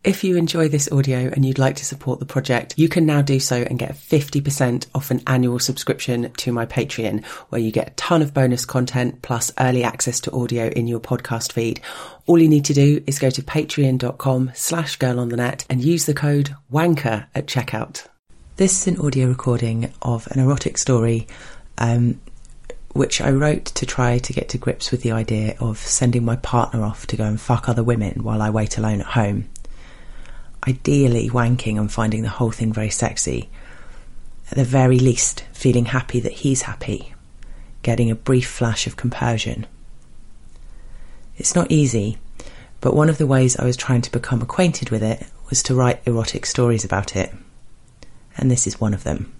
If you enjoy this audio and you'd like to support the project, you can now do so and get 50% off an annual subscription to my Patreon, where you get a ton of bonus content plus early access to audio in your podcast feed. All you need to do is go to patreon.com/girlonthenet and use the code WANKER at checkout. This is an audio recording of an erotic story, which I wrote to try to get to grips with the idea of sending my partner off to go and fuck other women while I wait alone at home. Ideally wanking and finding the whole thing very sexy. At the very least, feeling happy that he's happy, getting a brief flash of compersion. It's not easy, but one of the ways I was trying to become acquainted with it was to write erotic stories about it. And this is one of them.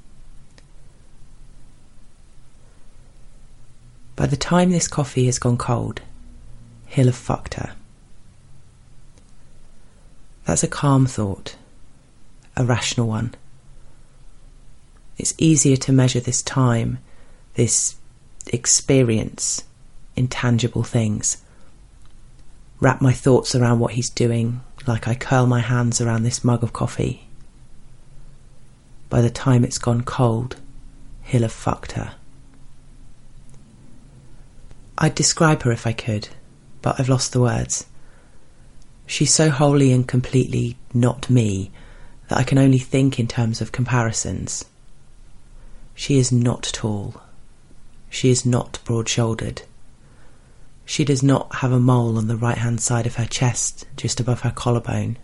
By the time this coffee has gone cold, he'll have fucked her. That's a calm thought, a rational one. It's easier to measure this time, this experience, in tangible things. Wrap my thoughts around what he's doing, like I curl my hands around this mug of coffee. By the time it's gone cold, he'll have fucked her. I'd describe her if I could, but I've lost the words. She's so wholly and completely not me that I can only think in terms of comparisons. She is not tall. She is not broad-shouldered. She does not have a mole on the right-hand side of her chest, just above her collarbone.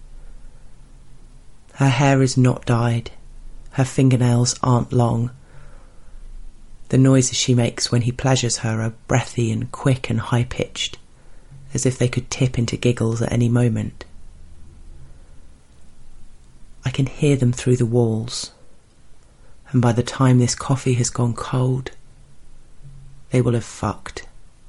Her hair is not dyed. Her fingernails aren't long. The noises she makes when he pleasures her are breathy and quick and high-pitched, as if they could tip into giggles at any moment. I can hear them through the walls, and by the time this coffee has gone cold, they will have fucked.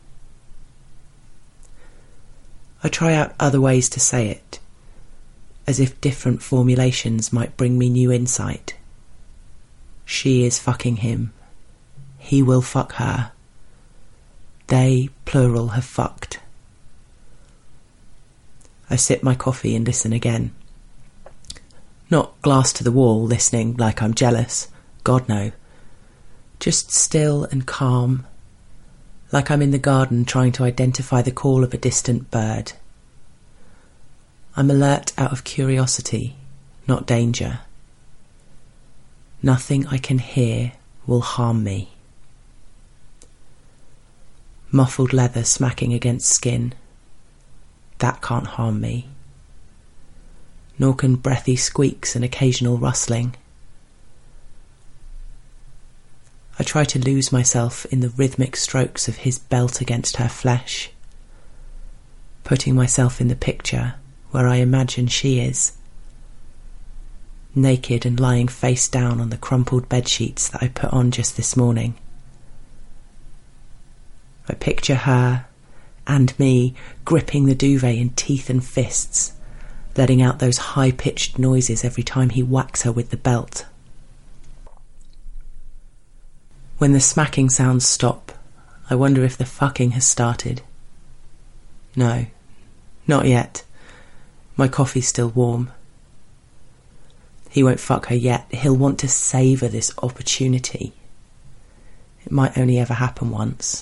I try out other ways to say it, as if different formulations might bring me new insight. She is fucking him. He will fuck her. They, plural, have fucked. I sip my coffee and listen again. Not glass to the wall, listening like I'm jealous. God, no. Just still and calm, like I'm in the garden trying to identify the call of a distant bird. I'm alert out of curiosity, not danger. Nothing I can hear will harm me. Muffled leather smacking against skin. That can't harm me. Nor can breathy squeaks and occasional rustling. I try to lose myself in the rhythmic strokes of his belt against her flesh, putting myself in the picture where I imagine she is, naked and lying face down on the crumpled bedsheets that I put on just this morning. I picture her and me gripping the duvet in teeth and fists, letting out those high-pitched noises every time he whacks her with the belt. When the smacking sounds stop, I wonder if the fucking has started. No, not yet. My coffee's still warm. He won't fuck her yet. He'll want to savour this opportunity. It might only ever happen once.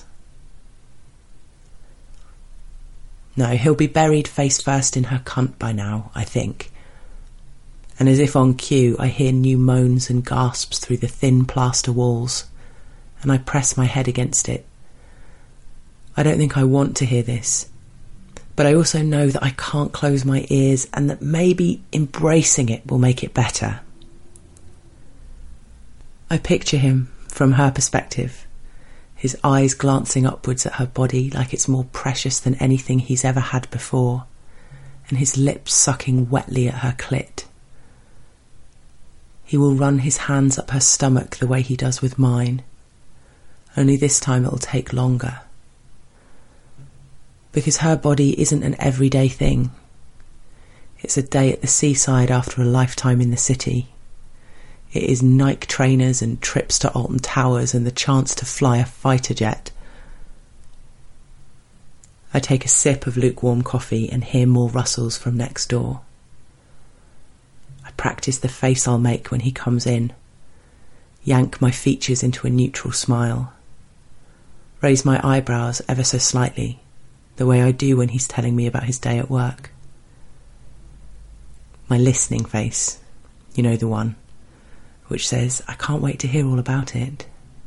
No, he'll be buried face first in her cunt by now, I think. And as if on cue, I hear new moans and gasps through the thin plaster walls, and I press my head against it. I don't think I want to hear this, but I also know that I can't close my ears and that maybe embracing it will make it better. I picture him from her perspective, his eyes glancing upwards at her body like it's more precious than anything he's ever had before, and his lips sucking wetly at her clit. He will run his hands up her stomach the way he does with mine, only this time it'll take longer. Because her body isn't an everyday thing. It's a day at the seaside after a lifetime in the city. It is Nike trainers and trips to Alton Towers and the chance to fly a fighter jet. I take a sip of lukewarm coffee and hear more rustles from next door. practice the face I'll make when he comes in, yank my features into a neutral smile, raise my eyebrows ever so slightly, the way I do when he's telling me about his day at work. My listening face, you know, the one which says, I can't wait to hear all about it.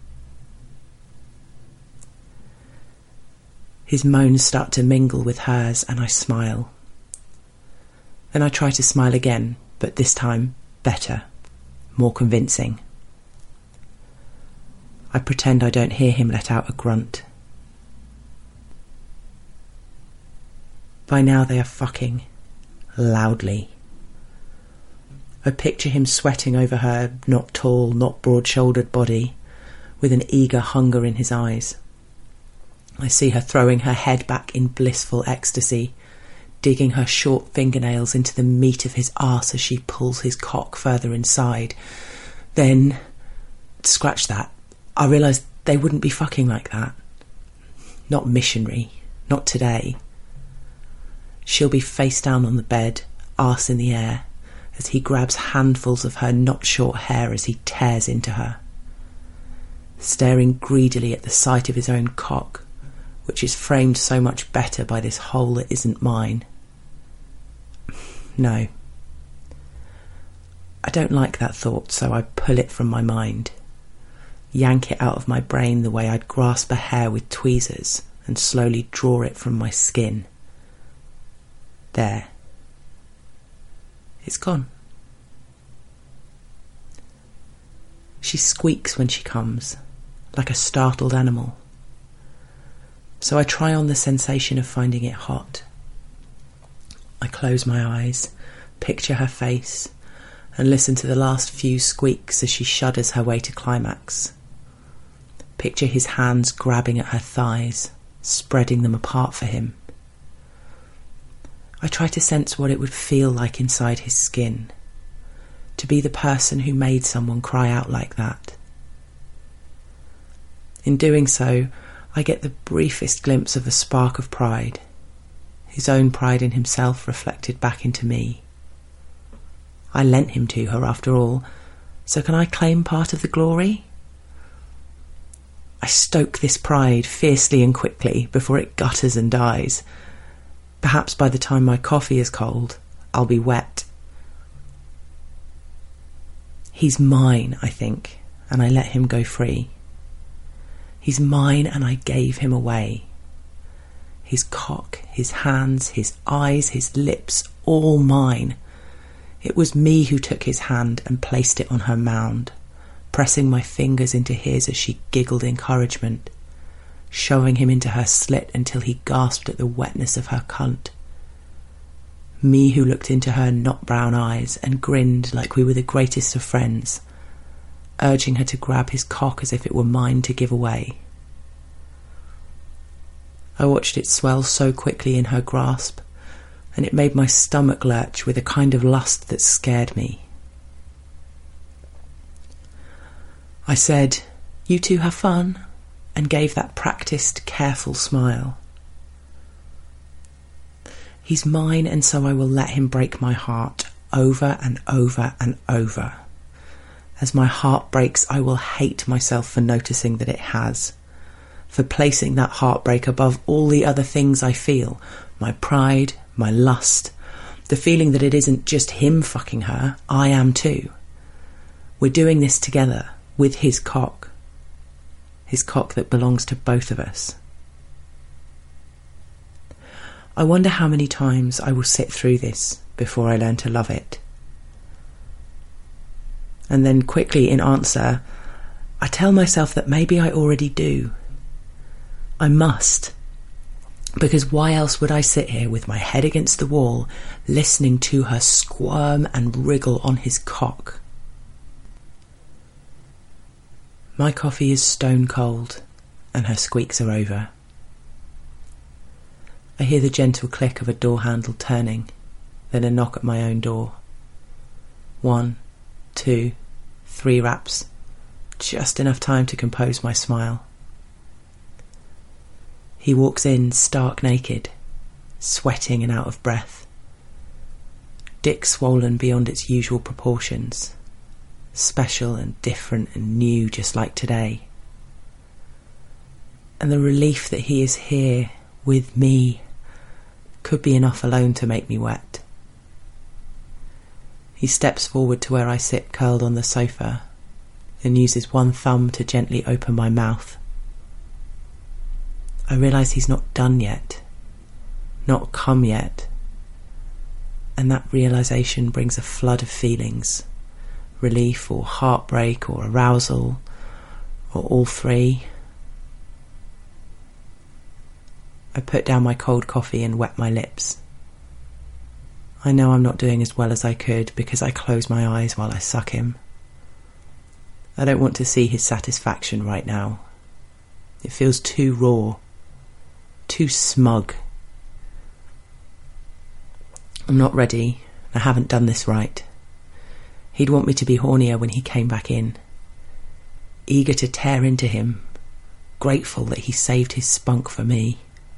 His moans start to mingle with hers and I smile. Then I try to smile again, but this time better, more convincing. I pretend I don't hear him let out a grunt. By now they are fucking loudly. I picture him sweating over her not tall, not broad-shouldered body, with an eager hunger in his eyes. I see her throwing her head back in blissful ecstasy, digging her short fingernails into the meat of his arse as she pulls his cock further inside. Then, scratch that, I realise they wouldn't be fucking like that. Not missionary, not today. She'll be face down on the bed, arse in the air, as he grabs handfuls of her not short hair as he tears into her, staring greedily at the sight of his own cock, which is framed so much better by this hole that isn't mine. No. I don't like that thought, so I pull it from my mind, yank it out of my brain the way I'd grasp a hair with tweezers and slowly draw it from my skin. There. It's gone. She squeaks when she comes, like a startled animal. So I try on the sensation of finding it hot. I close my eyes, picture her face, and listen to the last few squeaks as she shudders her way to climax. Picture his hands grabbing at her thighs, spreading them apart for him. I try to sense what it would feel like inside his skin, to be the person who made someone cry out like that. In doing so, I get the briefest glimpse of a spark of pride, his own pride in himself reflected back into me. I lent him to her after all, so can I claim part of the glory? I stoke this pride fiercely and quickly before it gutters and dies. Perhaps by the time my coffee is cold, I'll be wet. He's mine, I think, and I let him go free. He's mine and I gave him away. His cock, his hands, his eyes, his lips, all mine. It was me who took his hand and placed it on her mound, pressing my fingers into his as she giggled encouragement, shoving him into her slit until he gasped at the wetness of her cunt. Me who looked into her not brown eyes and grinned like we were the greatest of friends, urging her to grab his cock as if it were mine to give away. I watched it swell so quickly in her grasp, and it made my stomach lurch with a kind of lust that scared me. I said, "You two have fun," and gave that practised, careful smile. He's mine, and so I will let him break my heart over and over and over. As my heart breaks, I will hate myself for noticing that it has, for placing that heartbreak above all the other things I feel, my pride, my lust, the feeling that it isn't just him fucking her, I am too. We're doing this together, with his cock that belongs to both of us. I wonder how many times I will sit through this before I learn to love it. And then quickly in answer, I tell myself that maybe I already do. I must. Because why else would I sit here with my head against the wall, listening to her squirm and wriggle on his cock? My coffee is stone cold, and her squeaks are over. I hear the gentle click of a door handle turning, then a knock at my own door. 1, 2, 3 raps, just enough time to compose my smile. He walks in stark naked, sweating and out of breath. dick swollen beyond its usual proportions, special and different and new, just like today. And the relief that he is here with me could be enough alone to make me wet. He steps forward to where I sit curled on the sofa and uses one thumb to gently open my mouth. I realise he's not done yet, not come yet, and that realisation brings a flood of feelings, relief or heartbreak or arousal or all three. I put down my cold coffee and wet my lips. I know I'm not doing as well as I could because I close my eyes while I suck him. I don't want to see his satisfaction right now. It feels too raw, too smug. I'm not ready. I haven't done this right. He'd want me to be hornier when he came back in, eager to tear into him, grateful that he saved his spunk for me.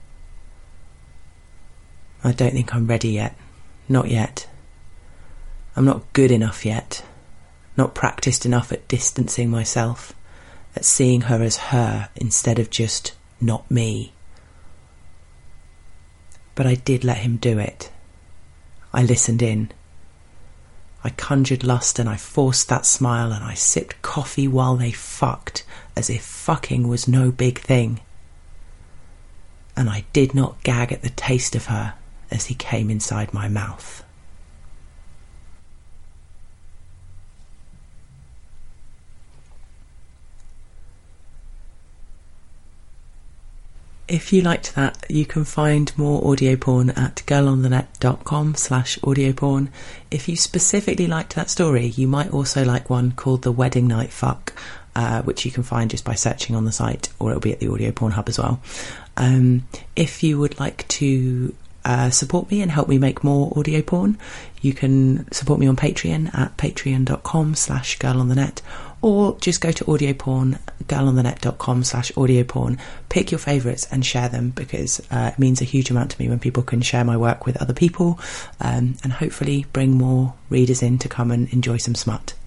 I don't think I'm ready yet. Not yet. I'm not good enough yet. Not practiced enough at distancing myself, at seeing her as her instead of just not me. But I did let him do it. I listened in. I conjured lust and I forced that smile and I sipped coffee while they fucked as if fucking was no big thing. And I did not gag at the taste of her as he came inside my mouth. If you liked that, you can find more audio porn at girlonthenet.com/audioporn. If you specifically liked that story, you might also like one called The Wedding Night Fuck, which you can find just by searching on the site, or it'll be at the Audio Porn Hub as well. If you would like to support me and help me make more audio porn, you can support me on Patreon at patreon.com/girlonthenet, or just go to girlonthenet.com/audioporn, pick your favourites and share them, because it means a huge amount to me when people can share my work with other people, and hopefully bring more readers in to come and enjoy some smut.